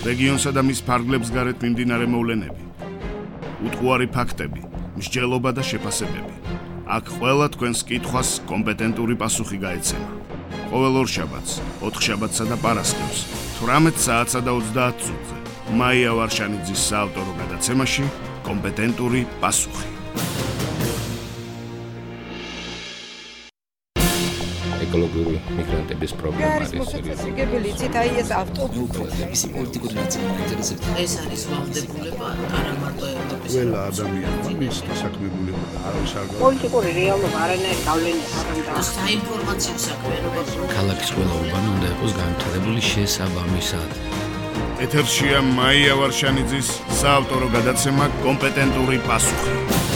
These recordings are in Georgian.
რეგიონსა და მის ფარგლებს გარეთ მიმდინარე მოვლენები, უტყუარი ფაქტები, მსჯელობა და შეფასებები. აქ ყველა თქვენს კითხვას კომპეტენტური პასუხი გაეცემა. ყოველ ორშაბათს, ოთხშაბათსა და პარასკევს, 18 საათსა და 30 წუთზე. მაია ვარშანიძის საავტორო გადაცემაში კომპეტენტური პასუხი. ეკოლოგიური მიგრანტების პრობლემა არის მოსაწესრიგებელი იცით აი ეს ავტობუსები მისი პოლიტიკური ნაწილი მაინტერესებს ეს არის ვალდებულება არა მარტო ევროპის ყველა ადამიანმა მის დასაქმებულება და არავის არ პოლიტიკური რეალობა არანაირი გავლენა არ უნდა საინფორმაციო საქმიანობა ქალაქის ყველა უბანი უნდა იყოს განვითარებული შესაბამისად. ეთერშია მაია ვარშანიძის საავტორო გადაცემა კომპეტენტური პასუხი.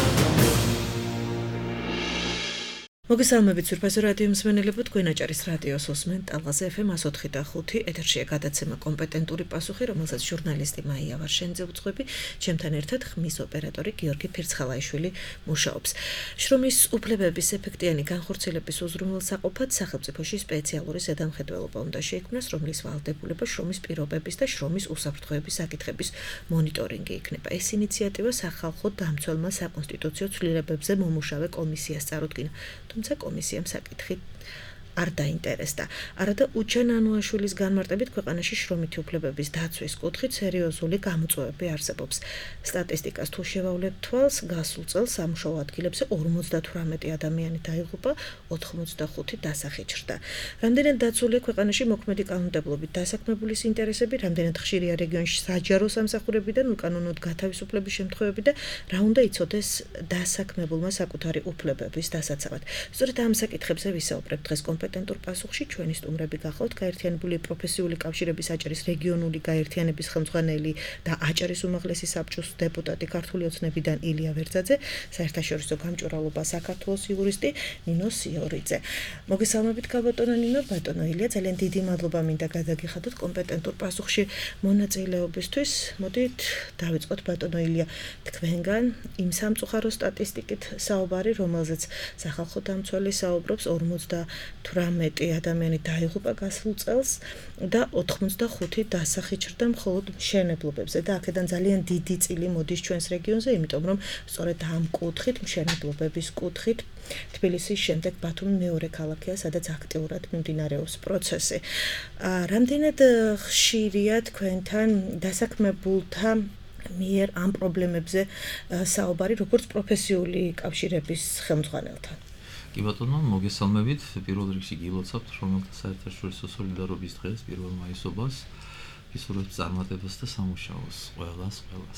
მოგესალმებით სურფაზო რადიო მსმენელებო, თქვენ აჭარის რადიოს უსმენთ ტალღაზე FM 104.5 ეთერშია გადაცემა კომპეტენტური პასუხი, რომელსაც ჟურნალისტი მაია ვარშანიძე უძღვები, ჩემთან ერთად ხმის ოპერატორი გიორგი ფირცხალაიშვილი მუშაობს. შრომის უფლებების ეფექტიანი განხორციელების უზრუნველსაყოფად სახელმწიფოში სპეციალური ზედამხედველობა უნდა შეიქმნას, რომლის ვალდებულება შრომის პირობების და შრომის უსაფრთხოების საკითხების მონიტორინგი იქნება. ეს ინიციატივა სახალხო დამცველმა საკონსტიტუციო ცვლილებებზე მომუშავე კომისიას წარუდგინა. თუმცა კომისიამ საკითხი არ დაინტერესდა. არადა უჩენ ანუაშვილის განმარტებით ქვეყანაში შრომითი უფლებების დაცვის კუთხით სერიოზული გამოწვევები არსებობს. სტატისტიკას თუ შევავლებთ თვალს, გასულ წელს სამუშაო ადგილებზე 58 ადამიანი დაიღუპა, 85 დასახი ჩრდა. რამდენად დაცულია ქვეყანაში მოქმედი კანონმდებლობით დასაქმებულის ინტერესები, რამდენად ხშირია რეგიონში საჯარო სამსახურებიდან უკანონოდ გათავისუფლების შემთხვევები და რა უნდა იცოდეს დასაქმებულმა საკუთარი უფლებების დასაცავად. სწორედ ამ საკითხებზე ვისაუბრებთ დღეს კომპეტენტურ პასუხში. ჩვენი სტუმრები გახლავთ გაერთიანებული პროფესიული კავშირების აჭარის რეგიონული გაერთიანების ხელმძღვანელი და აჭარის უმაღლესი საბჭოს დეპუტატი ქართული ოცნებიდან ილია ვერძაძე, საერთაშორისო გამჭვირვალობა საქართველოს იურისტი ნინო სიორიძე. მოგესალმებით გაბატონო ნინო, ბატონო ილია, ძალიან დიდი მადლობა მინდა გადაგიხადოთ კომპეტენტურ პასუხში მონაწილეობისთვის. მოდით დავიწყოთ ბატონო ილია თქვენგან იმ სამწუხარო სტატისტიკით საუბარი, რომელზეც სახალხო დამცველი საუბრობს 58 ადამიანი დაიღუპა გასულ წელს და 85 დასახი ჩრდა მხოლოდ მშენებლობებზე და აქედან ძალიან დიდი წილი მოდის ჩვენს რეგიონზე, იმიტომ რომ სწორედ ამ კუთხით, მშენებლობების კუთხით თბილისის შემდეგ ბათუმი მეორე ქალაქია, სადაც აქტიურად მიმდინარეობს პროცესი. რამდენად ხშირია თქვენთან დასაქმებულთა მიერ ამ პრობლემებზე საუბარი, როგორც პროფესიული კავშირების ხელმძღვანელთან? კი ბატონო, მოგესალმებით. პირველ რიგში გილოცავთ რომელთა საერთაშორისო სოლიდარობის დღეს, 1 მაისობას, გისურვებთ წარმატებას და სამუშაოს ყველას.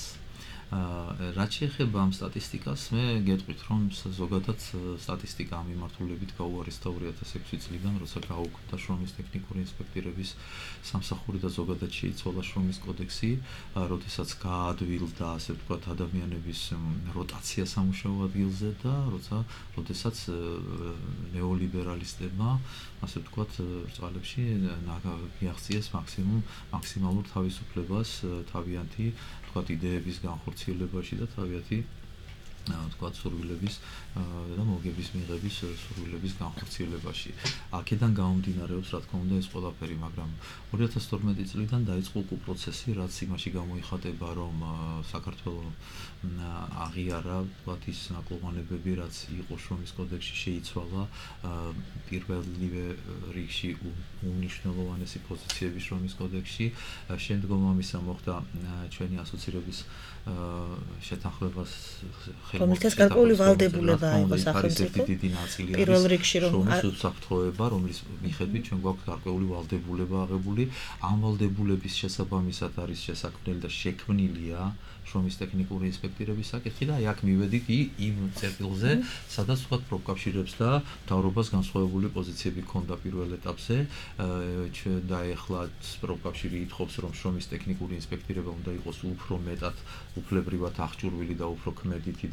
რაც შეეხება ამ სტატისტიკას, მე გეტყვით, რომ ზოგადად სტატისტიკა ამ მიმართულებით გაუარესდა 2006 წლიდან, როცა გაუქმდა შრომის ტექნიკური ინსპექტორების სამსახური და ზოგადად შეიცვალა შრომის კოდექსი, როდესაც გაადვილდა, ასე ვთქვათ, ადამიანების როტაცია სამუშაო ადგილზე და როდესაც ნეოლიბერალისტებმა, ასე ვთქვათ, წვალებში მიაღწიეს მაქსიმალურ თავისუფლებას თავიანთი იდეების განხორციელებაში და თავიანთი ვთქვათ სურვილების და მოგების მიღების სურვილების განხორციელებაში. აქედან გამომდინარეობს, რა თქმა უნდა, ეს ყველაფერი, მაგრამ 2012 წლიდან დაიწყო პროცესი, რაც იმაში გამოიხატება, რომ საქართველოს აღიარა ვთქვათ ის ნაკლოვანებები, რაც იყო შრომის კოდექსში, შეიცვალა პირველივე რიგში უმნიშვნელოვანესი პოზიციები შრომის კოდექსში. შემდგომ ამისა მოხდა ჩვენი ასოცირების შეთანხმებას რომელთაც გარკვეული ვალდებულება იყო სახელმწიფო. პირველ რიგში რომ უსაფრთხოება, რომლის მიხედვით ჩვენ გვაქვს გარკვეული ვალდებულება აღებული, ამ ვალდებულების შესაბამისად არის შესაქმნელი და შექმნილია შრომის ტექნიკური ინსპექტორების საკითხი და აქ მივედით იმ წერტილზე, სადაც ვთქვათ პროფკავშირებს და მთავრობას განსხვავებული პოზიციები ჰქონდა პირველ ეტაპზე. და ეხლა პროფკავშირი ითხოვს, რომ შრომის ტექნიკური ინსპექტორება უნდა იყოს უფრო მეტად უფლებრივად აღჭურვილი და უფრო ქმედითი და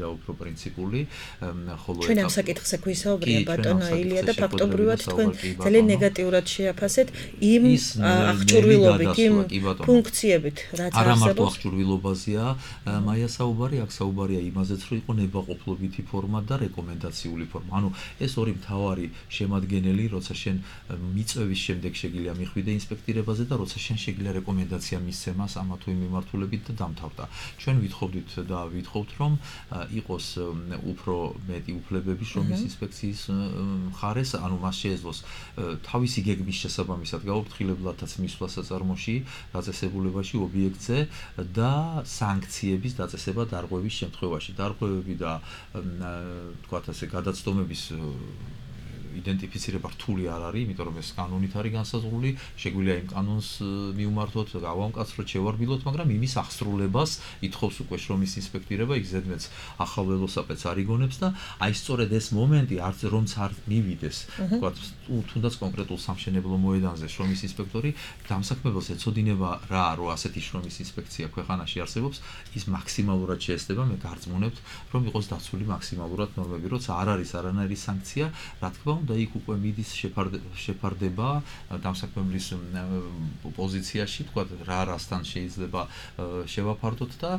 უფრო პრინციპული, ხოლო ჩვენ ამ საკითხზე გვისაუბრია ბატონო ილია და ფაქტობრივად თქვენ ძალიან ნეგატიურად შეაფასეთ იმ აღჭურვილობით, იმ ფუნქციებით, რაც არა მარტო არსებობს. აღჭურვილობაზეა მაია საუბარი, აქ საუბარია იმაზეც, რომ იყო ნებაყოფლობითი ფორმა და რეკომენდაციული ფორმა. ანუ ეს ორი მთავარი შემადგენელი, როცა შენ მიწვევის შემდეგ შეგიძლია მიხვიდე ინსპექტირებაზე და როცა შენ შეგიძლია რეკომენდაცია მისცემას ამა თუ იმ მიმართულებით და დამთავრდა. ჩვენ ვითხოვდით და ვითხოვთ, რომ იყოს უფრო მეტი უფლებები შრომის ინსპექციის მხარეს, ანუ მას შეეძლოს თავისი გეგმის შესაბამისად გაუფრთხილებულადაც მისვლა საწარმოში, დაწესებულებაში, ობიექტზე და სანქციების დაწესება დარღვევის შემთხვევაში. დარღვევები და თქვათ ასე გადაცდომების იდენტიფიცირება რთული არ არის, იმიტომ რომ ეს კანონით არის განსაზღვრული, შეგვიძლია იმ კანონს მიუმართოთ, გავამკაცროთ, შევარბილოთ, მაგრამ იმის აღსრულებას ითხოვს უკვე შრომის ინსპექტირება, იქ ზედმეც ახალ ველოსაპედს არ იგონებს და აი სწორედ ეს მომენტი რომც არ მივიდეს, თქვათ, თუნდაც კონკრეტულ სამშენებლო მოედანზე შრომის ინსპექტორი დამსაქმებელს ეცოდინება რა, რომ ასეთი შრომის ინსპექცია ქვეყანაში არსებობს, ის მაქსიმალურად შეესწება, მე გარწმუნებთ, რომ იყოს დაცული მაქსიმალურად ნორმები, როცა არ არის არანაირი სანქცია, რა თქმა უნდა, იქ უკვე მიდის შეფარდება დამსაქმებლის პოზიციაში, თქვა რა რასთან შეიძლება შევაფარდოთ და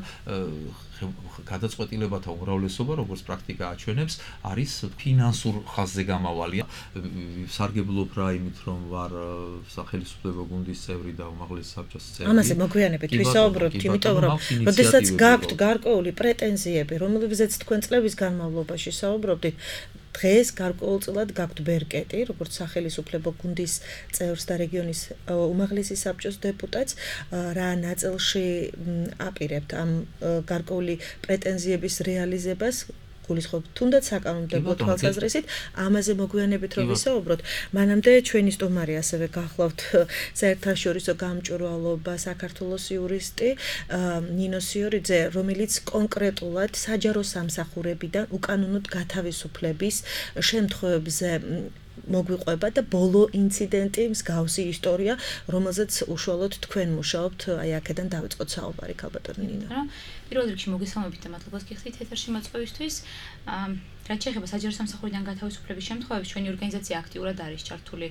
გადაწყვეტილებათა უმრავლესობა, როგორც პრაქტიკა აჩვენებს, არის ფინანსურ ხაზზე გამავალია. სარგებლობ რა იმით, რომ ვარ სახელმწიფო გუნდის წევრი და უმაღლესი საბჭოს წევრი. ამაზე მოგვიანებით ვისაუბროთ, იმიტომ რომ როდესაც გაქვთ გარკვეული პრეტენზიები, რომლებზეც თქვენ წლების განმავლობაში საუბრობდით, დღეს გარკვეულწილად გაქვთ ბერკეტი, როგორც სახელმწიფო გუნდის წევრს და რეგიონის უმაღლესი საბჭოს დეპუტატს, რა ნაწილში აპირებთ ამ გარკვეული პრეტენზიების რეალიზებას, გულისხმობ თუნდაც საკანონმდებლო თვალსაზრისით, ამაზე მოგვიანებით რომ ვისაუბროთ, მანამდე ჩვენი სტუმარი ასევე გახლავთ საერთაშორისო გამჭვირვალობა საქართველოს იურისტი ნინო სიორიძე, რომელიც კონკრეტულად საჯარო სამსახურებიდან უკანონოდ გათავისუფლების შემთხვევებზე მოგვიყვება და ბოლო ინციდენტი, მსგავსი ისტორია, რომელზეც უშუალოდ თქვენ მუშაობთ, აი აქედან დავიწყოთ საუბარი, ქალბატონი ნინო. პირველ რიგში მოგესალმებით და მადლობას გიხდით ეთერში მოწვევისთვის. რაც შეეხება საჯარო სამსახურიდან გათავისუფლების შემთხვევებს, ჩვენი ორგანიზაცია აქტიურად არის ჩართული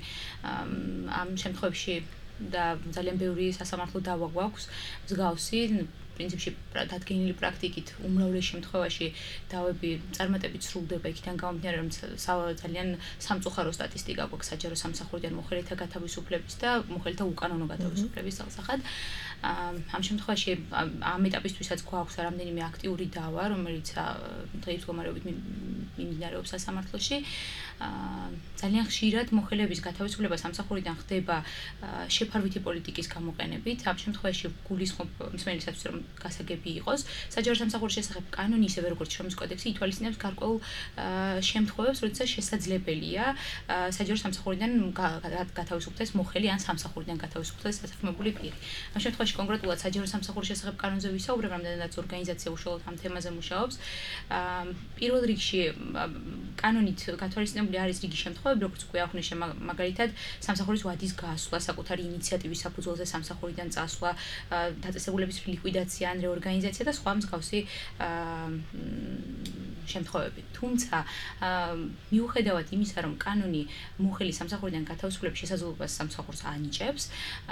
ამ შემთხვევებში და ძალიან ბევრი სასამართლო დავა გვაქვს მსგავსი. პრინციპში დადგენილი პრაქტიკით უმრავლეს შემთხვევაში დავები წარმატებით სრულდება, იქიდან გამომდინარე, რომ ძალიან სამწუხარო სტატისტიკა გვაქვს საჯარო სამსახურიდან მოხელეთა გათავისუფლების და მოხელეთა უკანონო გათავისუფლების შესახებ. ამ შემთხვევაში ამ ეტაპისთვისაც გვაქვს რამდენიმე აქტიური დავა, რომელიც დღეის მდგომარეობით მიმდინარეობს სასამართლოში. ძალიან ხშირად მოხელეების გათავისუფლება სამსახურიდან ხდება შეფარვითი პოლიტიკის გამოყენებით. ამ შემთხვევაში გულისხმობ მსმენელისათვის, რომ გასაგები იყოს. საჯარო სამსახურის შესახებ კანონი, ისევე როგორც შრომის კოდექსი, ითვალისწინებს გარკვეულ შემთხვევებს, როდესაც შესაძლებელია საჯარო სამსახურიდან გათავისუფლდეს მოხელი ან სამსახურიდან გათავისუფლდეს დასაქმებული პირი. ამ შემთხვევაში კონკრეტულად საჯარო სამსახურის შესახებ კანონზე ვისაუბრებ, რამდენადაც ორგანიზაცია უშუალოდ ამ თემაზე მუშაობს. პირველ რიგში კანონით გათვალისწინებული არის რიგი შემთხვევები, როგორც უკვე აღნიშნე, მაგალითად, სამსახურის ვადის გასვლა, საკუთარი ინიციატივის საფუძველზე სამსახურიდან წასვლა, დაწესებულების ლიკვიდაცია ან რეორგანიზაცია და სხვა მსგავსი შემთხვევები. თუმცა, მიუხედავად იმისა, რომ კანონი მოხელის სამსახურიდან გათავისუფლების შესაძლებლობას სამსახურს ანიჭებს,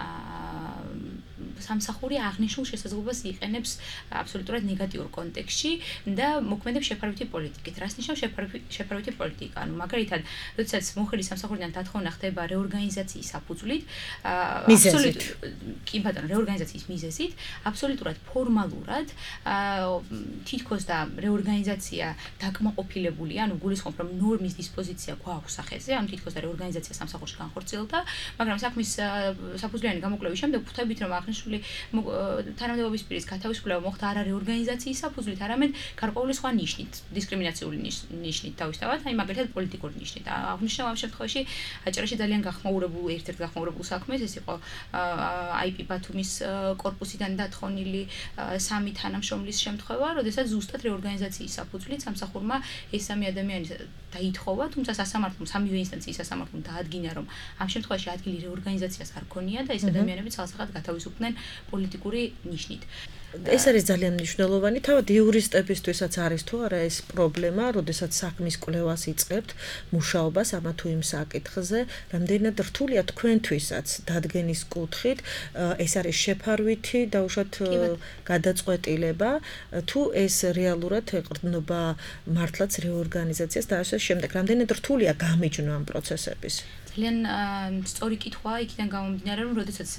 სამსახური აღნიშნულ შესაძლებლობას იყენებს აბსოლუტურად ნეგატიურ კონტექსტში და მოქმედებს შეფარვითი პოლიტიკით. რას ნიშნავს შეფარვითი პოლიტიკა? ანუ მაგალითად, როდესაც მოხელის სამსახურიდან დათხოვნა ხდება რეორგანიზაციის საფუძვლით, მიზეზით. კი ბატონო, რეორგანიზაციის მიზეზით, აბსოლუტურად ფორმალურად თითქოს და რეორგანიზაცია დაკმაყოფილებულია, ანუ გულისხმობ, რომ ნორმის დისპოზიცია გვაქვს სახეზე, ანუ თითქოს და რეორგანიზაცია სამსახურში განხორციელდა, მაგრამ საქმის საფუძვლიანი გამოკვლევის შემდეგ ვხვდებით, რომ აღნიშნული თანამდებობის პირის გათავისუფლება მოხდა არა რეორგანიზაციის საფუძვლით, არამედ გარკვეული სხვა ნიშნით, დისკრიმინაციული ნიშნით თავისთავად, აი მაგალითად პოლიტიკური ნიშნით. აღნიშნულ ამ შემთხვევაში აჭარაში ძალიან ერთ-ერთ გახმაურებულ საქმეს ეს იყო IP ბათუმის კორპუსიდან დათხოვნილი 3 თანამშრომლის შემთხვევა, როდესაც ზუსტად რეორგანიზაციის საფუძვლით სამსახურმა ეს 3 ადამიანი დაითხოვა, თუმცა სასამართლომ სამივე ინსტანციის სასამართლომ დაადგინა, რომ ამ შემთხვევაში ადგილი რეორგანიზაციას არ ქონია და ეს ადამიანები ცალსახად გათავისუფლდნენ პოლიტიკური ნიშნით. ეს არის ძალიან მნიშვნელოვანი, თავად იურისტებისთვისაც არის თუ არა ეს პრობლემა, როდესაც საქმის კვლევას იწყებთ, მუშაობას ამა თუ იმ საკითხზე, რამდენად რთულია თქვენთვისაც დადგენის კუთხით, ეს არის შეფარვითი და უშუალოდ გადაწყვეტილება, თუ ეს რეალურად ეყრდნობა მართლაც რეორგანიზაციას და ასე შემდეგ, რამდენად რთულია გამიჯვნა ამ პროცესების. ძალიან სწორი კითხვა იქიდან გამომდინარე, რომ როდესაც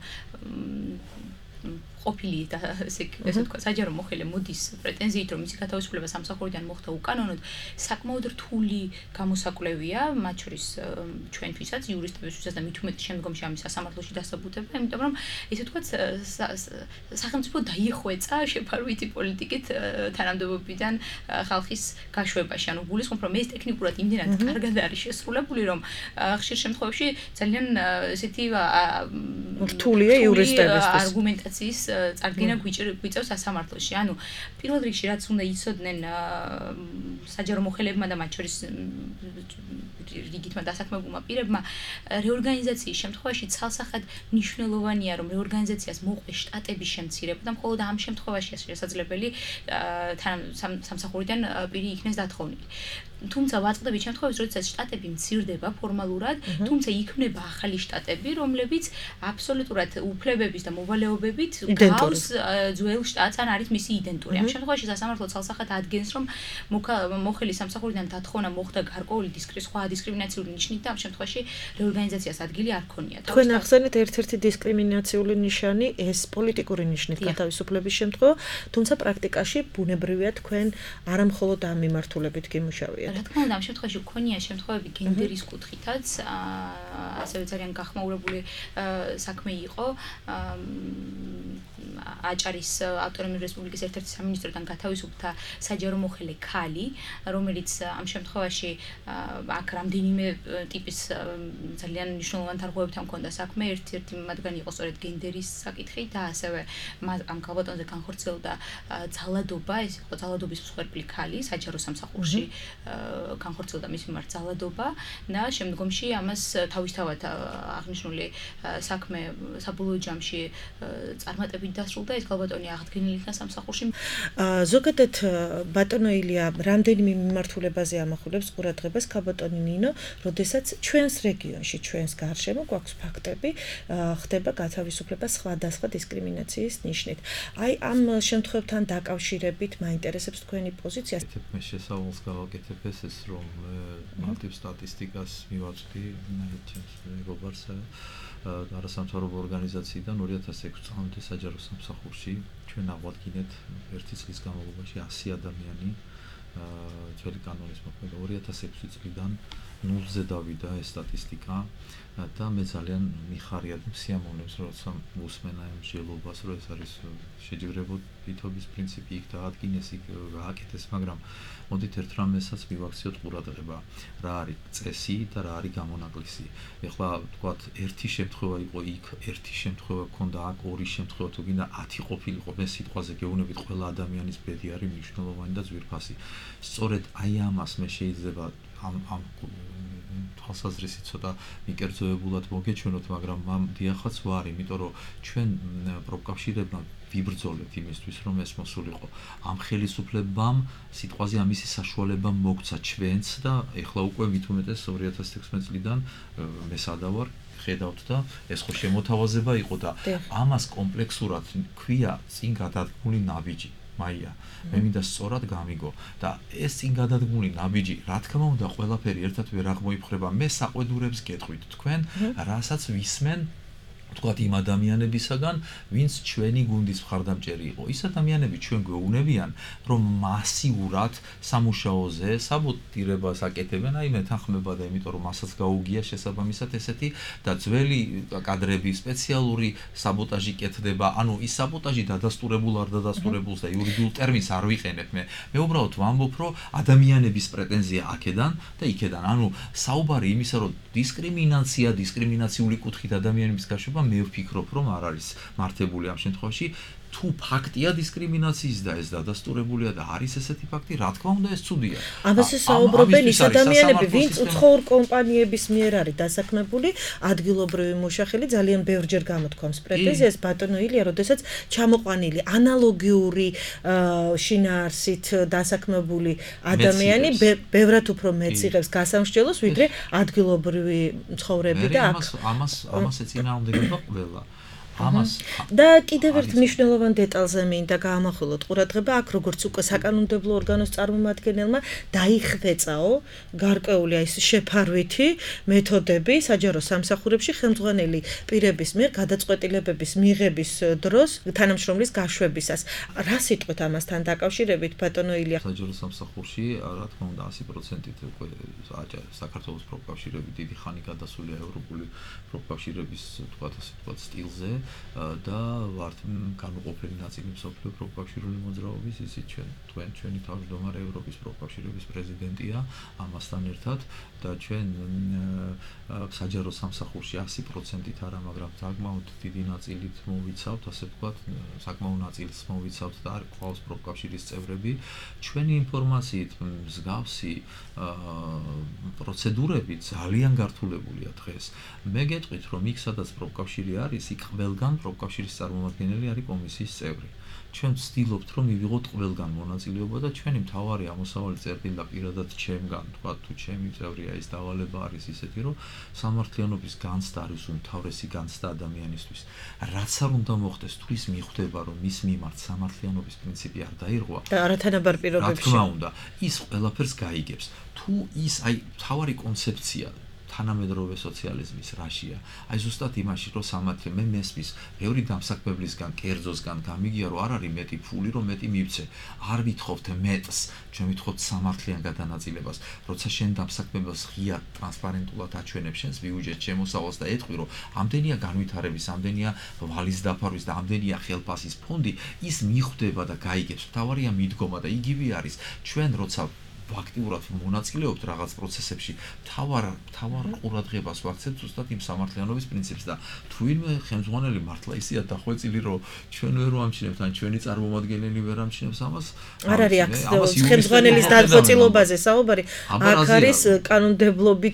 ყოფილი და ესე ვთქვა საჯარო მოხელე მოდის პრეტენზიით რომ მისი გათავისუფლება სამსახურიდან მოხდა უკანონოდ საკმაოდ რთული გამოსაკვლევია მათ შორის ჩვენთვისაც იურისტებისთვისაც და მით უმეტეს შემდგომში ამის სასამართლოში დასაბუთება იმიტომ რომ ესე ვთქვა სახელმწიფო დაიხვეწა შეფარვითი პოლიტიკით თანამდებობიდან ხალხის გაშვებაში ანუ გულისხმობ რომ ეს ტექნიკურად იმდენად კარგად არის შესრულებული რომ ხშირ შემთხვევაში ძალიან ესეთი რთულია იურისტებისთვის არგუმენტაციის წარდგენა გვიწევს სასამართლოში. ანუ პირველ რიგში რაც უნდა იცოდნენ საჯარო მოხელებმა და მათ შორის რიგითმა დასაქმებულმა პირებმა რეორგანიზაციის შემთხვევაში ცალსახად მნიშვნელოვანია რომ რეორგანიზაციას მოყვეს შტატების შემცირება და მხოლოდ ამ შემთხვევაში შესაძლებელი სამსახურიდან პირი იქნეს დათხოვნილი. თუმცა ვაწყდებით შემთხვევებს, როდესაც შტატები მცირდება ფორმალურად, თუმცა იქმნება ახალი შტატები, რომლებიც აბსოლუტურად უფლებების და მოვალეობებით გავს ძველ შტატს, ან არის მისი იდენტური. ამ შემთხვევაში სასამართლო ცალსახად ადგენს, რომ მოხელი სამსახურიდან დათხოვნა მოხდა გარკვეული სხვა დისკრიმინაციული ნიშნით და ამ შემთხვევაში რეორგანიზაციას ადგილი არ ქონია. თქვენ ახსენეთ ერთ-ერთი დისკრიმინაციული ნიშანი ეს პოლიტიკური ნიშნით გათავისუფლების შემთხვევა, თუმცა პრაქტიკაში ბუნებრივია თქვენ არა მხოლოდ ამ მიმართულებით გიმუშავებთ. რა თქმა უნდა, ამ შემთხვევაში ქონია შემთხვევები გენდერის კუთხითაც, ასევე ძალიან გახმაურებული საქმე იყო. აჭარის ავტონომიური რესპუბლიკის ერთ-ერთი სამინისტროდან გათავისუფლდა საჯარო მოხელე ქალი, რომელიც ამ შემთხვევაში აქ რამდენიმე ტიპის ძალიან მნიშვნელოვან თარღუებთან ჰქონდა საქმე, ერთ-ერთი მათგანი იყო სწორედ გენდერის საკითხი და ასევე ამ ქალბატონზე განხორციელდა ძალადობა, ეს იყო ძალადობის მსხვერპლი ქალი საჯარო სამსახურში განხორციელდა მის მიმართ ძალადობა და შემდგომში ამას თავისთავად აღნიშნული საქმე საბოლოო ჯამში წარმატებით დასრულდა ეს ქალბატონი აღდგენილი იქნა სამსახურში. ზოგადად ბატონო ილია რამდენიმე მიმართულებაზე ამახვილებს ყურადღებას ქალბატონი ნინო, როდესაც ჩვენს რეგიონში, ჩვენს გარშემო გვაქვს ფაქტები, ხდება გათავისუფლება სხვადასხვა დისკრიმინაციის ნიშნით. აი ამ შემთხვევებთან დაკავშირებით მაინტერესებს თქვენი პოზიცია. მე შესავალს გავაკეთებ ეს რომ მარტივ სტატისტიკას მივაწვდი ჩემს მეგობარს არასამთავრობო ორგანიზაციიდან 2006 წლამდე საჯარო სამსახურში ჩვენ აღვადგინეთ ერთი წლის განმავლობაში 100 ადამიანი ძველი კანონის მოქმედება 2006 წლიდან ნულზე დავიდა ეს სტატისტიკა და მე ძალიან მიხარია და სიამოვნებს როცა უსმენა ამ მსჯელობას რომ ეს არის შეჯიბრებითობის პრინციპი იქ დაადგინეს იქ გააკეთეს მაგრამ მოდით ერთ რამესაც მივაქციოთ ყურადღება რა არის წესი და რა არის გამონაკლისი ეხლა ვთქვათ ერთი შემთხვევა იყო იქ ერთი შემთხვევა ქონდა აქ ორი შემთხვევა თუ გინდა 10 ყოფილიყო მე სიტყვაზე გეუბნებით ყველა ადამიანის ბედი არის მნიშვნელოვანი და ძვირფასი სწორედ აი ამას მე შეიძლება ამ თვალსაზრისით ცოტა მიკერძოებულად მოგეჩვენოთ, მაგრამ მამ დიახაც ვარ, იმიტომ რომ ჩვენ პროფკავშირებმა ვიბრძოლეთ იმისთვის, რომ ეს მოსულიყო. ამ ხელისუფლებამ სიტყვაზე ამისი საშუალება მოგცა ჩვენც და ეხლა უკვე მით უმეტეს 2016 წლიდან მე სადავარ ხედავთ და ეს ხო შემოთავაზება იყო და ამას კომპლექსურად ქვია წინ გადადგმული ნაბიჯი. მაია, მე მინდა სწორად გამიგო და ეს წინ გადადგმული ნაბიჯი, რა თქმა უნდა, ყველაფერი ერთად ვერ აღმოიფხრება. მე საყვედურებს გეტყვით თქვენ, რასაც ვისმენ ვთქვათ იმ ადამიანებისაგან, ვინც ჩვენი გუნდის მხარდამჭერი იყო. ის ადამიანები ჩვენ გვეუბნებიან, რომ მასიურად სამუშაოზე საბოტირებას აკეთებენ, აი მე თანხმება და იმიტომ რომ მასაც გაუგია შესაბამისად ესეთი და ძველი კადრები სპეციალური საბოტაჟი კეთდება. ანუ ის საბოტაჟი დადასტურებულ არ დადასტურებულს და იურიდიულ ტერმინს არ ვიყენებ მე. მე უბრალოდ ვამბობ, რომ ადამიანების პრეტენზია აქედან და იქედან. ანუ საუბარი იმისა, რომ დისკრიმინაციული კუთხით ადამიანების გაშვება მე ვფიქრობ, რომ არ არის მართებული ამ შემთხვევაში. თუ ფაქტია დისკრიმინაციის და ეს დადასტურებულია და არის ესეთი ფაქტი, რა თქმა უნდა ეს ცუდია. ამაზე საუბრობენ ის ადამიანები, ვინც უცხოურ კომპანიების მიერ არის დასაქმებული, ადგილობრივი მუშახელი ძალიან ბევრჯერ გამოთქვამს პრეტენზიას ბატონო ილია, როდესაც ჩამოყვანილი ანალოგიური შინაარსით დასაქმებული ადამიანი ბევრად უფრო მეც იღებს გასამსჯელოს, ვიდრე ადგილობრივი მცხოვრები და ამას ეწინააღმდეგება ყველა. და კიდევ ერთ მნიშვნელოვან დეტალზე მინდა გაამახვილოთ ყურადღება, აქ როგორც უკვე საკანონმდებლო ორგანოს წარმომადგენელმა დაიხვეწაო გარკვეული ეს შეფარვითი მეთოდები საჯარო სამსახურებში ხელმძღვანელი პირების მიერ გადაწყვეტილებების მიღების დროს თანამშრომლის გაშვებისას. რა სიტყვით ამასთან დაკავშირებით ბატონო ილია? საჯარო სამსახურში რა თქმა უნდა 100%-ით უკვე საქართველოს პროფკავშირები დიდი ხანი გადასულია ევროპული პროფკავშირების თქვათ სტილზე. და ვართ განუყოფელი ნაწილი მსოფლიო პროფკავშირული მოძრაობის, ისიც ჩვენი თავმჯდომარე ევროპის პროფკავშირების პრეზიდენტია ამასთან ერთად და ჩვენ საჯარო სამსახურში 100%-ით არა, მაგრამ საკმაოდ დიდი ნაწილით მოვიცავთ, ასე ვთქვათ, საკმაოდ ნაწილს მოვიცავთ და არ ყავს პროფკავშირის წევრები. ჩვენი ინფორმაციით მსგავსი პროცედურები ძალიან გართულებულია დღეს. მე გეტყვით, რომ იქ სადაც პროფკავშირი არის, იქ ყველგან პროფკავშირის წარმომადგენელი არის კომისიის წევრი. ჩვენ ვცდილობთ, რომ მივიღოთ ყველგან მონაწილეობა და ჩვენი მთავარი ამოსავალი წერტილი პირადად ჩემგან, თქვა თუ ჩემი წევრია ის დავალება არის ისეთი, რომ სამართლიანობის განცდა არის უმთავრესი განცდა ადამიანისთვის. რაც არ უნდა მოხდეს, თუ ის მიხვდება, რომ მის მიმართ სამართლიანობის პრინციპი არ დაირღვა და არათანაბარ პირობებში, რა თქმა უნდა, ის ყველაფერს გაიგებს. თუ ის მთავარი კონცეფცია თანამედროვე სოციალიზმის რაშია. აი ზუსტად იმაში, რომ სამართლე მე მესმის, ბევრი დამსაქმებლისგან, კერძოსგან გამიგია, რომ არ არის მეტი ფული, რომ მეტი მივცე. არ ვითხოვთ მეტს, ჩვენ ვითხოვთ სამართლიან გადანაწილებას. როცა შენ დამსაქმებელს ღიად, ტრანსპარენტულად აჩვენებ შენს ბიუჯეტს, შემოსავალს და ეთქვი, რომ ამდენია განვითარების, ამდენია ვალის დაფარვის და ამდენია ხელფასის ფონდი, ის მიხვდება და გაიგებს. მთავარია მიდგომა და იგივე არის. ჩვენ როცა აქტიურად მონაწილეობთ რაღაც პროცესებში, თავარ ყურადღებას ვაქცევთ ზუსტად იმ სამართლიანობის პრინციპს და თუ ვინმე ხელმძღვანელი მართლა ისეა დახვეწილი, რომ ჩვენ ვერ ვამჩნევთ, ან ჩვენი წარმომადგენელი ვერ ამჩნევს ამას. არ არის აქ ხელმძღვანელის დახვეწილობაზე საუბარი, აქ არის კანონმდებლობით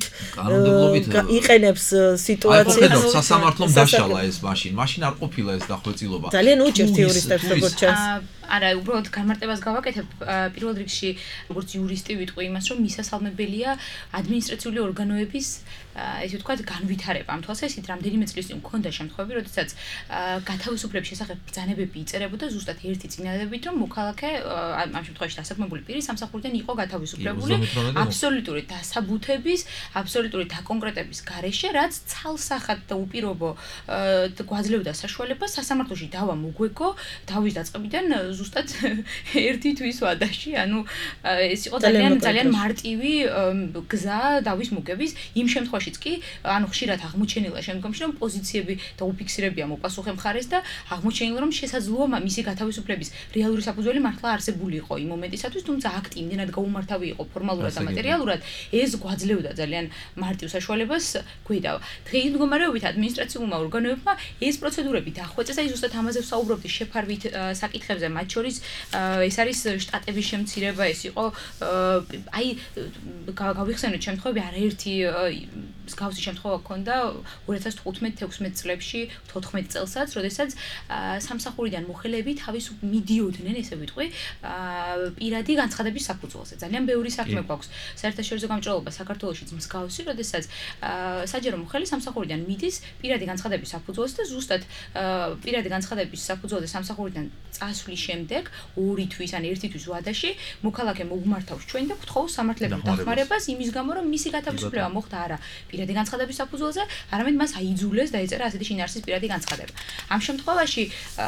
იყენებს სიტუაციას. სასამართლომ დაშალა ეს მაშინ არ ყოფილა ეს დახვეწილობა. ძალიან უჭირთ იურისტებს როგორც ჩანს. არა, უბრალოდ გამარტებას გავაკეთებ პირველ რიგში, როგორც იურისტი ვიტყვი იმას, რომ მისასალმებელია ადმინისტრაციული ორგანოების ესე ვთქვათ, განვითარება. ამ თვალსაზრისით რამდენიმე წლის წინ მქონდა შემთხვევები, როდესაც გათავისუფლების შესახებ ბრძანებები იწერებოდა ზუსტად ერთი წინადადებით, რომ მოქალაქე ამ შემთხვევაში დასაქმებული პირი სამსახურიდან იყო გათავისუფლებული აბსოლუტური დასაბუთების, აბსოლუტური დაკონკრეტების გარეშე, რაც ცალსახად და უპირობო გვაძლევდა საშუალებას სასამართლოში დავა მოგვეგო დავის დაწყებიდან ზუსტად ერთი თვის ვადაში, ანუ ეს იყო ძალიან მარტივი გზა დავის მოგების იმ შემთხვევაშიც კი, ანუ ხშირად აღმოჩენილა შემდგომში, რომ პოზიციები და უფიქსირებია მოპასუხე მხარეს და აღმოჩენილა, რომ შესაძლოა მისი გათავისუფლების რეალური საფუძველი მართლა არსებული იყო იმ მომენტისათვის, თუმცა აქტი იმდენად გაუმართავი იყო ფორმალურად და მატერიალურად, ეს გვაძლევდა ძალიან მარტივ საშუალებას გვედავა. დღეის მდგომარეობით ადმინისტრაციულმა ორგანოებმა ეს პროცედურები დახვეწეს, აი ზუსტად ამაზე ვსაუბრობდი შეფარვით საკითხებზე, მათ შორის ეს არის შტატების შემცირება, ეს იყო აი გავიხსენოთ შემთხვევები, არაერთი მსგავსი შემთხვევა ჰქონდა 2015-16 წლებში, 14 წელსაც, როდესაც სამსახურიდან მოხელეები მიდიოდნენ, ესე ვიტყვი, პირადი განცხადების საფუძველზე. ძალიან ბევრი საქმე გვაქვს. საერთაშორისო გამჭრელობა საქართველოშიც მსგავსი, როდესაც საჯარო მოხელი სამსახურიდან მიდის პირადი განცხადების საფუძველზე და ზუსტად პირადი განცხადების საფუძველზე სამსახურიდან წასვლის შემდეგ 2 თვის ან 1 თვის ვადაში მოქალაქე მოგმართავს ჩვენ და გთხოვს სამართლებრივ დახმარებას იმის გამო, რომ მისი გათავისუფლება მოხდა არა პირადი განცხადების საფუძველზე, არამედ მას აიძულეს დაეწერა ასეთი შინაარსის პირადი განცხადება. ამ შემთხვევაში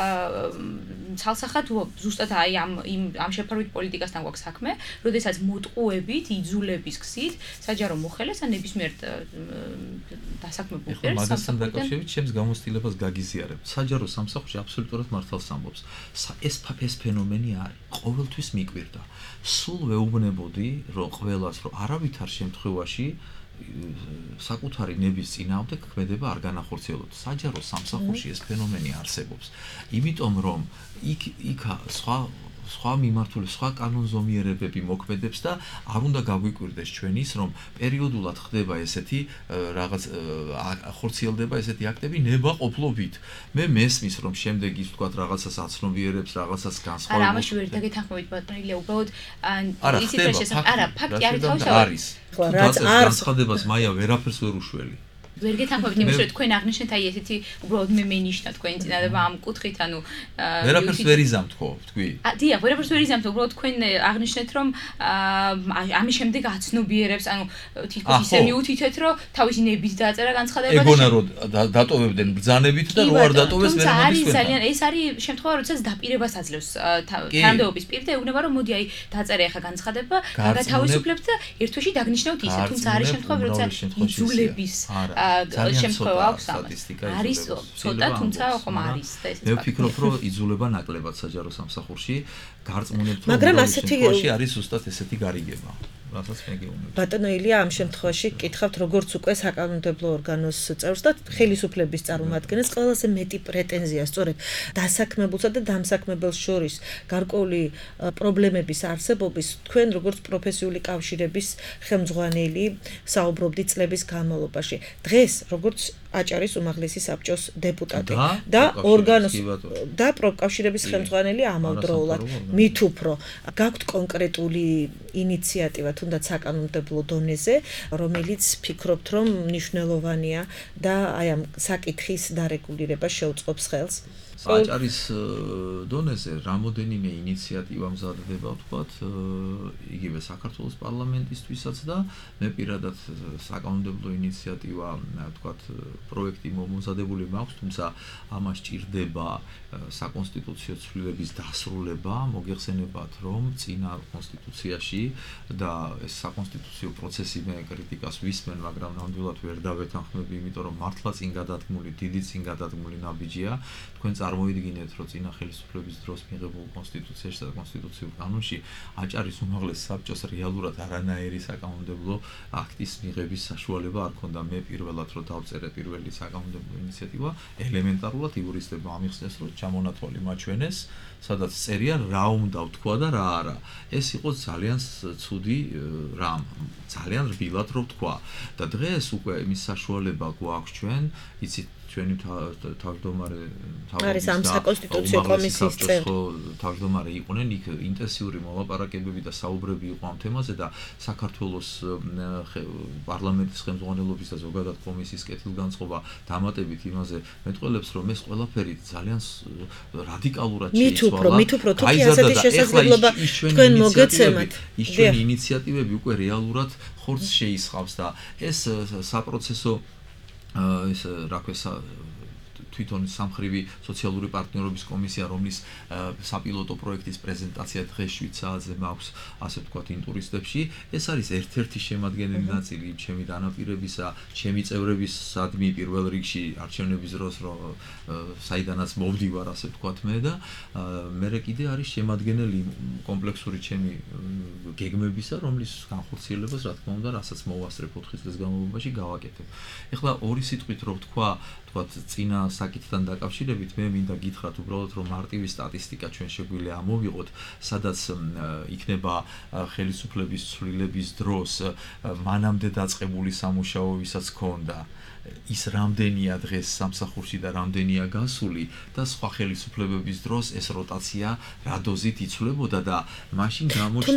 ცალსახად ზუსტად აი ამ შეფარვით პოლიტიკასთან გვაქვს საქმე, როდესაც მოტყუებით, იძულების გზით საჯარო მოხელეს ან ნებისმიერ დასაქმებულ პირს მაგასთან დაკავშირებით ჩემს გამოცდილებას გაგიზიარებ. საჯარო სამსახურში აბსოლუტურად მართალს ამბობს. ეს ფენომენი არის. ყოველთვის მიკვირდა. სულ ვეუბნებოდი, რომ ყველას, რომ არავითარ შემთხვევაში საკუთარი ნების წინააღმდეგ ქმედება არ განახორციელოთ. საჯარო სამსახურში ეს ფენომენი არსებობს. იმიტომ რომ იქ სხვა მიმართულებით, სხვა კანონზომიერებები მოქმედებს და არ უნდა გაგვიკვირდეს ჩვენ ის, რომ პერიოდულად ხდება ესეთი რაღაც ხორციელდება ესეთი აქტები ნებაყოფლობით. მე მესმის, რომ შემდეგ ის თქვა რაღაცას აცნობიერებს, რაღაცას განსხვავებებს. არა, ამაში ვერ დაგეთანხმებით ბატონო ილია, უბრალოდ იცით რა შესაძლოა? არა, ფაქტი არის თავისთავად. არის. რაც არის განსხვავებას მაია ვერაფერს ვერ უშველი. ვერ გეთანხმებით იმის რომ თქვენ აღნიშნეთ აი ესეთი უბრალოდ მე მენიშნა თქვენი წინადადება ამ კუთხით ანუ ვერაფერს ვერ იზამთქო თქვი დიახ ვერაფერს ვერ იზამთქო უბრალოდ თქვენ აღნიშნეთ რომ ამის შემდეგ აცნობიერებს ანუ თითქოს ისე მიუთითეთ რომ თავისი ნებით დააწერა განცხადება ეგონა რომ დატოვებდნენ ბრძანებით და რო არ დატოვეს ვერ მოდის თქვენ ძალიან ეს არის შემთხვევა როდესაც დაპირებას აძლევს თანამდებობის პირ და ეუბნება რომ მოდი აი დააწერე ახლა განცხადება გათავისუფლებთ და ერთ თვეში დაგნიშნავთ ისე თუმცა არის შემთხვევა როდესაც იძულების შემთხვევა აქვს სტატისტიკა არის ცოტა თუმცა ხომ არის და ესეც მე ვფიქრობ რომ იძულება ნაკლებად საჯარო სამსახურში გარწმუნებთ მაგრამ ასეთი არის ზუსტად ესეთი გარიგება რასაც მე გეუბნები ბატონო ილია ამ შემთხვევაში გკითხავთ როგორც უკვე საკანონმდებლო ორგანოს წევრს და ხელისუფლების წარმომადგენელს ყველაზე მეტი პრეტენზია სწორედ დასაქმებულსა და დამსაქმებელს შორის გარკვეული პრობლემების არსებობის თქვენ როგორც პროფესიული კავშირების ხელმძღვანელი საუბრობდით წლების განმავლობაში დღეს როგორც აჭარის უმაღლესი საბჭოს დეპუტატი და ორგანოს და პროფკავშირების ხელმძღვანელი ამავდროულად მით უფრო გაქვთ კონკრეტული ინიციატივა თუნდაც საკანონმდებლო დონეზე რომელიც ფიქრობთ რომ მნიშვნელოვანია და აი ამ საკითხის დარეგულირება შეუწყობს ხელს საჭარის დონეზე რამოდენიმე ინიციატივა მზადდება ვთქვათ იგივე საქართველოს პარლამენტისთვისაც და მე პირადად საკანონმდებლო ინიციატივა ვთქვათ პროექტი მომზადებული მაქვს თუმცა ამას ჭირდება საკონსტიტუციო ცვლილების დასრულება მოგეხსენებათ რომ წინა კონსტიტუციაში და ეს საკონსტიტუციო პროცესი მე კრიტიკას ვისმენ მაგრამ ნამდვილად ვერ დავეთანხმები იმიტომ რომ მართლა წინ გადადგმული დიდი წინ გადადგმული ნაბიჯია თქვენ წარმოიდგინეთ რომ წინა ხელისუფლების დროს მიღებულ კონსტიტუციაში და კონსტიტუციურ კანონში აჭარის უმაღლეს საბჭოს რეალურად არანაირი საკანონმდებლო აქტის მიღების საშუალება არ ქონდა მე პირველად რომ დავწერე პირველი საკანონმდებლო ინიციატივა ელემენტარულად იურისტებმა ამიხსნეს რომ ჩამონათვალი მაჩვენეს სადაც წერია რა უნდა ვთქვა და რა არა ეს იყო ძალიან ცუდი რამ ძალიან რბილად რო ვთქვა და დღეს უკვე იმის საშუალება გვაქვს ჩვენ იცით ჩვენი თავმჯდომარე არის ამ საკონსტიტუციო კომისიის წევრი თავმჯდომარე იყვნენ იქ ინტენსიური მოლაპარაკებები და საუბრები იყო ამ თემაზე და საქართველოს პარლამენტის ხელმძღვანელობის და ზოგადად კომისიის კეთილგანწყობა დამატებით იმაზე მეტყველებს რომ ეს ყველაფერი ძალიან რადიკალურად შეიცვალა მით უფრო თუ კი ასეთი შესაძლებლობა თქვენ მოგეცემათ ის ჩვენი ინიციატივები უკვე რეალურად ხორცს შეისხავს და ეს საპროცესო ეს რა ქვია თვითონ სამხრივი სოციალური პარტნიორობის კომისია რომლის საპილოტო პროექტის პრეზენტაცია დღეს 7 საათზე მაქვს ასე ვთქვათ ინტურისტებში ეს არის ერთ-ერთი შემადგენელი ნაწილი ჩემი დანაპირებისა ჩემი წევრებისადმი პირველ რიგში არჩევნების დროს რომ საიდანაც მოვდივარ ასე ვთქვათ მე და მე კიდე არის შემადგენელი კომპლექსური ჩემი გეგმებისა რომლის განხორციელებას რა თქმა უნდა რასაც მოვასწრებ 4 წლის განმავლობაში გავაკეთებ ეხლა ორი სიტყვით რომ ვთქვა წინა საკითხთან დაკავშირებით მე მინდა გითხრათ უბრალოდ რომ მარტივი სტატისტიკა ჩვენ შეგვიძლია ამოვიღოთ სადაც იქნება ხელისუფლების ცვლილების დროს მანამდე დაწყებული სამუშაო ვისაც ქონდა ის რამდენია დღეს სამსახურში და რამდენია გასული და სხვა ხელისუფლებების დროს ეს როტაცია რა დოზით იცვლებოდა და მაშინ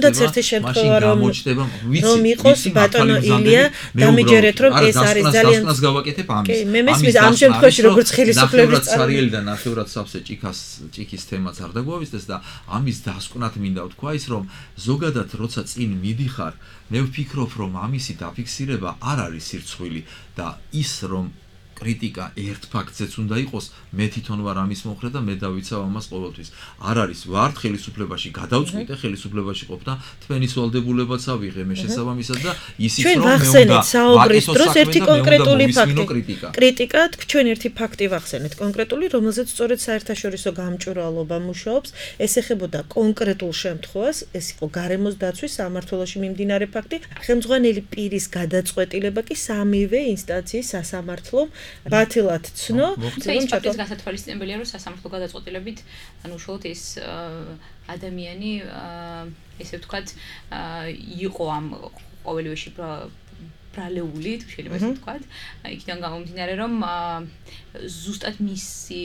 გამოჩნდება რომ იყოს ბატონო ილია დამიჯერეთ რომ ეს არის ძალიან დასკვნას გავაკეთებ ამის მე მესმის ამ შემთხვევაში როგორც ხელისუფლების სარიელი და ნახევრად სავსე ჭიქის თემაც არ დაგვავიწყდეს და ამის დასკვნად მინდა ვთქვა ის რომ ზოგადად როცა წინ მიდიხარ მე ვფიქრობ რომ ამისი დაფიქსირება არ არის სირცხვილი და ის რომ კრიტიკა ერთ ფაქტზეც უნდა იყოს, მე თვითონ ვარ ამის მომხრე და მე დავიცავ ამას ყოველთვის. არ არის ვართ ხელისუფლებაში, გადავწყვიტე ხელისუფლებაში ყოფ და თქვენის ვალდებულებაც ავიღე მე შესაბამისად და ისიც რომ მე უნდა საუბრის დროს ერთი კონკრეტული ფაქტი. კრიტიკა ჩვენ ერთი ფაქტი ვახსენეთ კონკრეტული, რომელზეც სწორედ საერთაშორისო გამჭვირვალობა მუშაობს, ეს ეხებოდა კონკრეტულ შემთხვევას, ეს იყო გარემოს დაცვის სამმართველოში მიმდინარე ფაქტი, ხელმძღვანელი პირის გადაწყვეტილება კი სამივე ინსტანციის სასამართლომ ბათილად ცნო. ეს ფაქტიც გასათვალისწინებელია, რომ სასამართლო გადაწყვეტილებით, ანუ უშუალოდ ეს ადამიანი, ესე ვთქვათ, იყო ამ ყოველივეში ბრალეული, თუ შეიძლება ესე ვთქვათ, იქიდან გამომდინარე, რომ ზუსტად მისი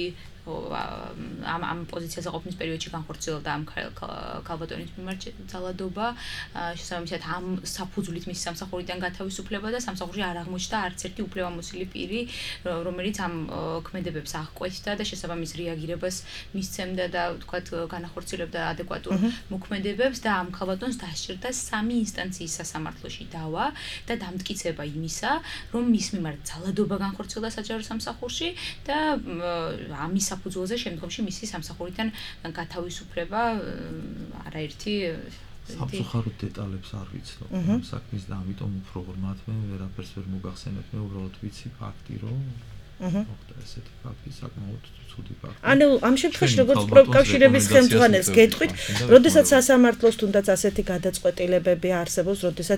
ამ პოზიციაზე ყოფნის პერიოდში განხორციელდა ამ ქალბატონის მიმართ ძალადობა, შესაბამისად ამ საფუძვლით მისი სამსახურიდან გათავისუფლება და სამსახურში არ აღმოჩნდა არც ერთი უფლებამოსილი პირი, რომელიც ამ ქმედებებს აღკვეთდა და შესაბამის რეაგირებას მისცემდა და ვთქვათ განახორციელებდა ადეკვატურ მოქმედებებს და ამ ქალბატონს დასჭირდა 3 ინსტანციის სასამართლოში დავა და დამტკიცება იმისა, რომ მის მიმართ ძალადობა განხორციელდა საჯარო სამსახურში და ამის საფუძველზე შემდგომში მისი სამსახურიდან გათავისუფლება არაერთი სამწუხაროდ დეტალებს არ ვიცნობ ამ საქმის და ამიტომ უფრო ღრმად მე ვერაფერს ვერ მოგახსენებ, მე უბრალოდ ვიცი ფაქტი, რომ მოხდა ესეთი ფაქტი საკმაოდ ცუდი ფაქტი. ანუ ამ შემთხვევაში როგორც პროფკავშირების ხელმძღვანელს გეტყვით, როდესაც სასამართლოს თუნდაც ასეთი გადაწყვეტილებები არსებობს, როდესაც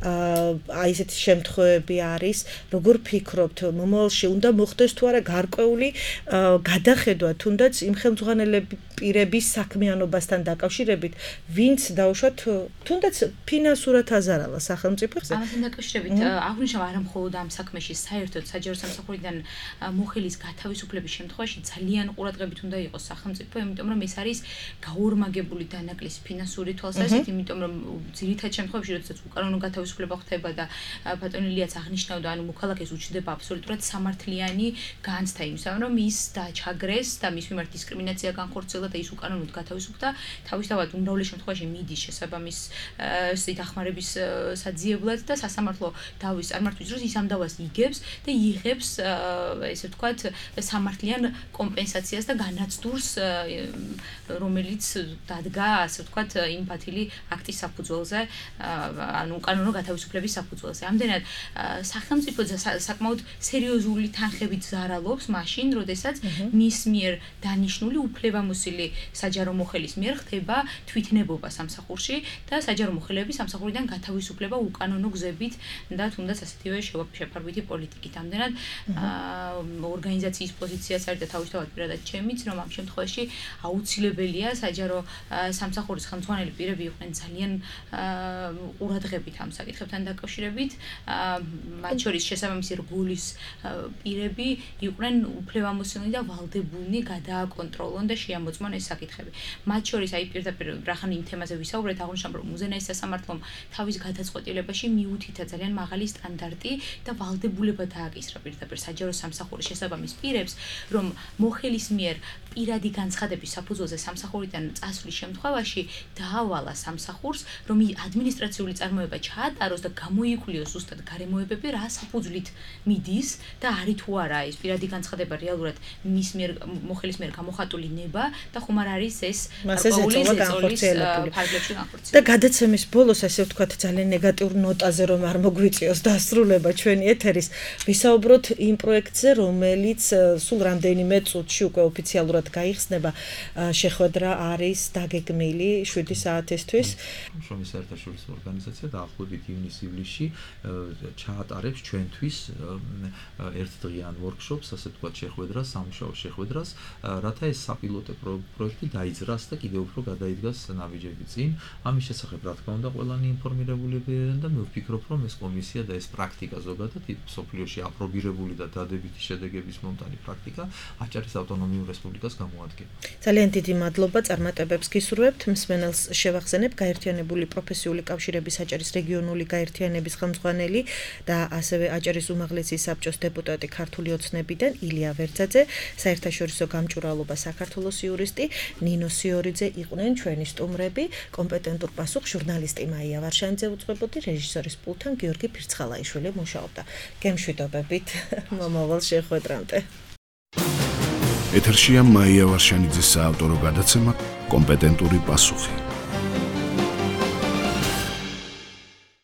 აი ესეთი შემთხვევები არის, როგორ ფიქრობთ, მომავალში უნდა მოხდეს თუ არა გარკვეული გადახედვა თუნდაც იმ ხელმძღვანელები პირების საქმიანობასთან დაკავშირებით, ვინც დაუშვათ თუნდაც ფინანსურად აზარალა სახელმწიფოზე. ამასთან დაკავშირებით აღნიშნავ არა მხოლოდ ამ საქმეში, საერთოდ საჯარო სამსახურიდან მოხელის გათავისუფლების შემთხვევაში ძალიან ყურადღებით უნდა იყოს სახელმწიფო, იმიტომ რომ ეს არის გაორმაგებული დანაკლისი ფინანსური თვალსაზრისით, იმიტომ რომ ძირითად შემთხვევაში, როდესაც უკანონო გათავისუფლება ხდება და ბატონილიაც აღნიშნავდა, ანუ მოქალაქეს უჩნდება აბსოლუტურად სამართლიანი განცდა იმისამ, რომ ის დაჩაგრეს და მის მიმართ დისკრიმინაცია განხორციელდა და ის უკანონოდ გათავისუფლდა, თავისთავად უმრავლეს შემთხვევაში მიდის შესაბამის დახმარების საძიებლად და სასამართლო დავის წარმართვის დროს ის ამ დავას იგებს და იღებს ესე ვთქვათ სამართლიან კომპენსაციას და განაცდურს, რომელიც დადგა, ასე ვთქვათ, იმ ფათილი აქტის საფუძველზე, ანუ უკანონო გათავისუფლების საფუძველზე. ამდენად სახელმწიფო საკმაოდ სერიოზული თანხებით ზარალობს მაშინ, როდესაც მის მიერ დანიშნული უფლებამოსილი საჯარო მოხელის მიერ ხდება თვითნებობა სამსახურში და საჯარო მოხელეების სამსახურიდან გათავისუფლება უკანონო გზებით და თუნდაც ასეთივე შეფარვითი პოლიტიკით. ამდენად ორგანიზაციის პოზიციაც არის და თავისთავად პირადად ჩემიც, რომ ამ შემთხვევაში აუცილებელია საჯარო სამსახურის ხელმძღვანელი პირები იყვნენ ძალიან ყურადღებით ამ საკითხებთან დაკავშირებით, მათ შორის შესაბამისი რგოლის პირები იყვნენ უფლებამოსილნი და ვალდებულნი გადააკონტროლონ და შეამოწმონ ეს საკითხები. მათ შორის აი პირდაპირ რახან იმ თემაზე ვისაუბრეთ, აღნიშნავ, რომ უზენაეს სასამართლომ თავის გადაწყვეტილებაში მიუთითა ძალიან მაღალი სტანდარტი და ვალდებულება დააკისრა პირდაპირ საჯარო სამსახურის შესაბამის პირებს, რომ მოხელის მიერ პირადი განცხადების საფუძველზე სამსახურიდან წასვლის შემთხვევაში დაავალა სამსახურს, რომ ადმინისტრაციული წარმოება ჩაატაროს და გამოიკვლიოს ზუსტად გარემოებები, რა საფუძვლით მიდის და არის თუ არა ეს პირადი განცხადება რეალურად მის მიერ მოხელის მიერ გამოხატული ნება და ხომ არ არის ეს გარკვეული განხორციელებული ფარგლებში განხორციელებული. და გადაცემის ბოლოს, ასე ვთქვათ, ძალიან ნეგატიურ ნოტაზე რომ არ მოგვიწიოს დასრულება ჩვენი ეთერის, ვისაუბროთ იმ პროექტზე, რომელიც სულ რამდენიმე წუთში უკვე ოფიციალურად გაიხსნება, შეხვედრა არის დაგეგმილი 7 საათისთვის. შრომის საერთაშორისო ორგანიზაცია დაახლოებით ივნისის-ივლისში ჩაატარებს ჩვენთვის ერთდღიან ვორქშოპს, ასე ვთქვათ, შეხვედრას, სამუშაო შეხვედრას, რათა ეს საპილოტო პროექტი დაიძრას და კიდევ უფრო გადაიდგას ნაბიჯები წინ. ამის შესახებ რა თქმა უნდა ყველანი ინფორმირებულები არიან და მე ვფიქრობ, რომ ეს კომისია და ეს პრაქტიკა ზოგადად სოფლიოში აპრობირებული და დადებითი შედეგების მომტანი პრაქტიკა აჭარის ავტონომიურ რესპუბლიკას გამოადგება. ძალიან დიდი მადლობა, წარმატებებს გისურვებთ. მსმენელს შევახსენებ, გაერთიანებული პროფესიული კავშირების აჭარის რეგიონული გაერთიანების ხელმძღვანელი და ასევე აჭარის უმაღლესი საბჭოს დეპუტატი ქართული ოცნებიდან ილია ვერძაძე, საერთაშორისო გამჭვირვალობა საქართველოს იურისტი ნინო სიორიძე იყვნენ ჩვენი სტუმრები, კომპეტენტურ პასუხს ჟურნალისტი მაია ვარშანიძე უძღვებოდი, რეჟისორის პულტთან გიორგი ფირცხალაიშვილი მუშაობდა. გემშვიდობებით მომავალ სერიალს შეხვედრამდე. ეთერშია მაია ვარშანიძის საავტორო გადაცემა კომპეტენტური პასუხი.